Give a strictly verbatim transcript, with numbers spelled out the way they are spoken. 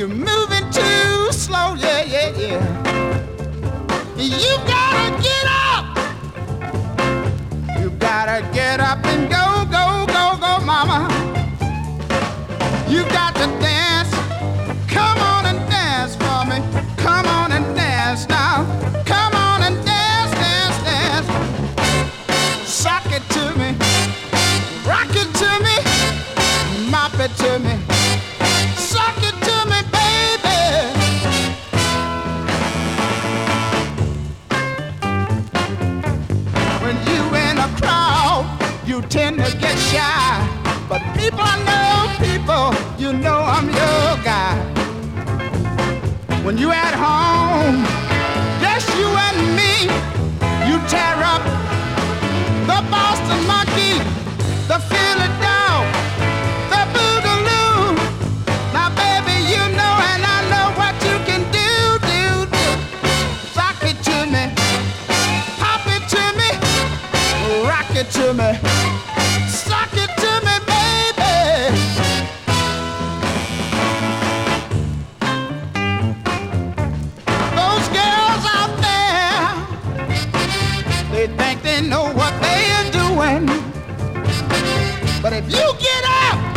You're moving too slow, yeah, yeah, yeah. You gotta get up. You gotta get up and go, go, go, go, mama. You got to dance. Come on and dance for me. Come on and dance now. Come on and dance, dance, dance. Sock it to me. Rock it to me. Mop it to me. Sock it to me, baby. When you in a crowd, you tend to get shy. But people know people, you know I'm your guy. When you at home, just you and me, you tear up the Boston Monkey, the Philly Dog, the Boogaloo. Now, baby, you know and I know what you can do, do, do. Sock it to me, pop it to me, rock it to me, sock it to me, baby. Those girls out there, they think they know what they are doing. But if you get up